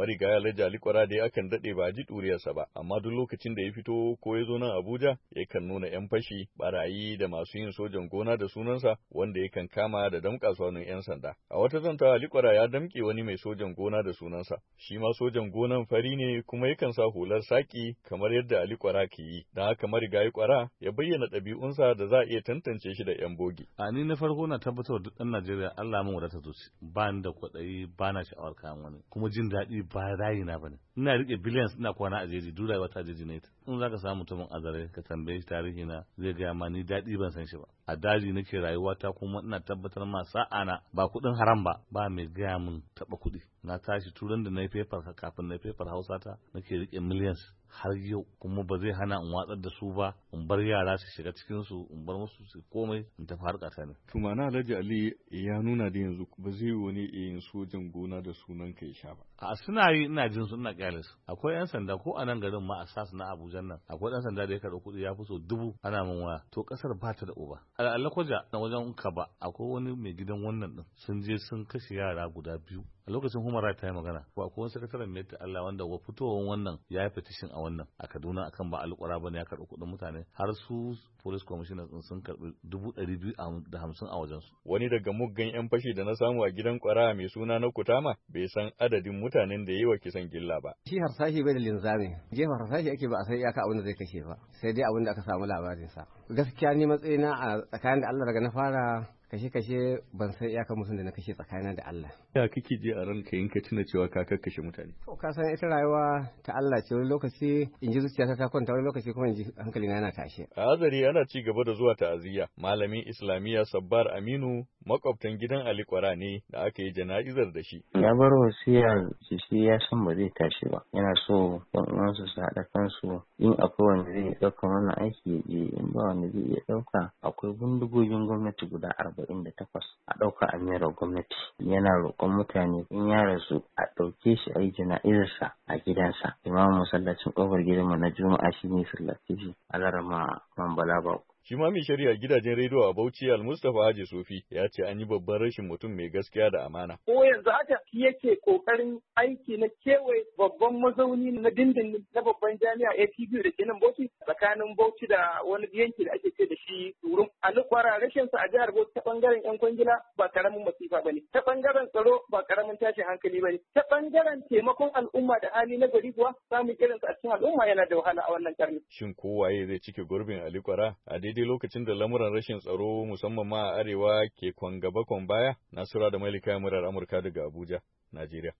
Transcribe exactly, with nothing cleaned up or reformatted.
Marigaya Alhaji Ali Kwara dai akan daɗe ba a ji ɗuriyarsa ba, amma duk lokacin da ya fito ko ya zo nan Abuja yakan nuna 'yan fashi, barayi da masu yin sojan gona da sunansa wanda yakan kama da damƙa su hannun 'yan sanda. A wata zantawa Ali Kwara ya damƙe wani mai sojan gona da sunansa. Shi ma sojan gonan fari ne kuma yakan sa hular saƙi kamar yadda Ali Kwara ke yi. Don haka Marigayi Kwara ya bayyana ɗabi'unsa da za a iya tantance shi da 'yan bogi. A ni na farko na tabbatar da duk ɗan Najeriya Allah mun wadata zuci. Ba ni da kwaɗayi, ba na sha'awar kayan wani. Kuma jin daɗi ba rayi na bane. Ina riƙe billions ina kwana a jeji, duk rayuwa ta jeji ne ta. In zaka samu mutumin azare ka tambaye shi tarihi na zai gaya ma ni daɗi ban san shi ba. A daji nake rayuwa ta kuma ina tabbatar ma sa'a na ba kuɗin haram ba, ba mai gaya mun taɓa kuɗi. Na tashi turan da na yi paper kafin na yi paper Hausa ta nake riƙe millions har yau, kuma ba zai hana in watsar da su ba, in bar yara su shiga cikin su, in bar musu su komai, in tafi harkata ne. Tumana Alhaji Ali ya nuna da yanzu ba zai wani yin sojan gona da sunan ka ya sha ba. A suna yi ina jin su ina kyale su. Akwai yan sanda ko a nan garin ma a sas na Abuja nan. Akwai dan sanda da ya karɓi kuɗi ya fi so dubu ana min waya. To kasar ba ta da uba. A Lokoja na wajen Kaba akwai wani mai gidan wannan din. Sun je sun kashe yara guda biyu. A lokacin Human Rights ta yi magana. Ko akwai wani sakataren mai Allah wanda wa fitowar wannan ya yi petition a wannan a Kaduna akan ba alƙura bane ya karɓi kuɗin mutane har su police commissioners din sun karɓi dubu ɗari biyu da hamsin a wajen su. Wani daga muggan 'yan fashi da na samu a gidan Kwara mai suna na Kutama bai san adadin mutanen da yi wa kisan gilla ba. Shi harsashi bai da linzami, jefa harsashi ake ba a san iyaka abin da zai kashe ba, sai dai abin da aka samu labarin sa. Gaskiya ni matsayina a tsakanin da Allah daga na fara kashe-kashe ban san iyakar mutum da na kashe tsakanin da Allah. Ya kike je a ranka in ka tuna cewa ka kakkashe mutane? To ka san ita rayuwa ta Allah ce, wani lokaci in ji zuciyata ta kwanta, wani lokaci kuma in ji hankali na yana tashe. A Azare ana ci gaba da zuwa ta'aziyya. Malamin Islamiyya Sabbar Aminu makwabtan gidan Ali Kwara ne da aka yi jana'izar da shi. Ya bar wasiyar shi ya san ba zai tashi ba. Yana so ɗan uwansa su haɗa kansu, in akwai wanda zai ɗauka wannan aiki ya je, in ba wanda zai iya ɗauka. Akwai bindigogin gwamnati guda arba'in da takwas a ɗauka a mera gwamnati. Yana roƙon mutane in ya rasu a ɗauke shi a yi jana'izarsa a gidansa. Imamu masallacin ƙofar gidanmu na Juma'a shi ne sallace shi a larama Mambala Bako. Shi ma mai shari'a gidajen rediyo a Bauchi Al-Mustapha Haji Sufi ya ce an yi babban rashin mutum mai gaskiya da amana. Ko yanzu haka shi yake kokarin aiki na kewaye babban mazauni na dindindin na babban jami'a A T B da ke nan Bauchi tsakanin Bauchi da wani yanki da ake ce da shi Turum. Ali Kwara rashin sa a jihar Bauchi ta bangaren yan kwangila ba karamin masifa bane. Ta bangaren tsaro ba karamin tashin hankali bane. Ta bangaren taimakon al'umma da hali na gari kuwa samun irinsa a cikin al'umma yana da wahala a wannan karni. Shin kowaye zai cike gurbin Ali Kwara a daidai lokacin da lamuran rashin tsaro musamman ma a arewa ke kwan gaba kwan baya? Nasura da Malika murar Amurka daga Abuja, Najeriya.